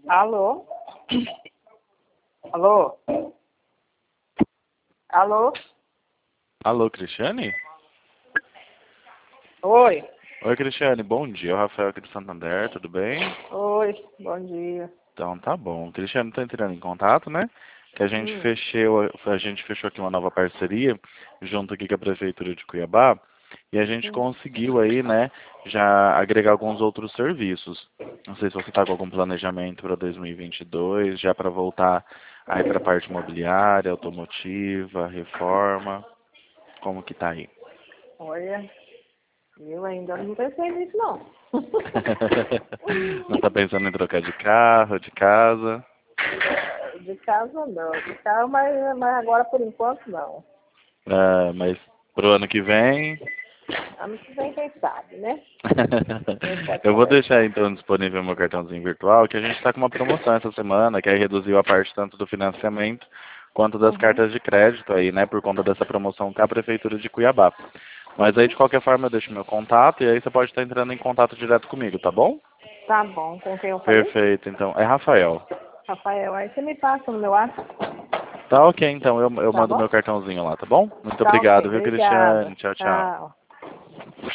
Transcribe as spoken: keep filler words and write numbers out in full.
Alô? Alô? Alô? Alô, Cristiane? Oi. Oi, Cristiane, bom dia. O Rafael aqui do Santander, tudo bem? Oi, bom dia. Então tá bom. Cristiane, tá entrando em contato, né? Que a gente Hum, fechou, a gente fechou aqui uma nova parceria junto aqui com a Prefeitura de Cuiabá e a gente hum. conseguiu aí, né, já agregar alguns outros serviços. Não sei se você está com algum planejamento para dois mil e vinte e dois, já para voltar aí para a parte imobiliária, automotiva, reforma. Como que tá aí? Olha, eu ainda não pensei nisso, não. Não tá pensando em trocar de carro, de casa? De casa não. De carro, mas, mas agora por enquanto não. Ah, mas pro ano que vem. Ano que vem, quem sabe, né? A gente pode Eu vou deixar conversar. então disponível meu cartãozinho virtual, que a gente está com uma promoção essa semana, que aí reduziu a parte tanto do financiamento quanto das Uhum, cartas de crédito aí, né, por conta dessa promoção com a Prefeitura de Cuiabá. Mas aí de uhum. qualquer forma eu deixo meu contato e aí você pode estar entrando em contato direto comigo, tá bom? Tá bom. Com quem eu falei? Perfeito, então. É Rafael. Rafael, aí você me passa no meu WhatsApp. Tá ok, então eu, eu Tá mando bom? meu cartãozinho lá, tá bom? Muito Tá ok. obrigado, viu, Obrigada. Cristiane? Tchau, tchau. Tchau.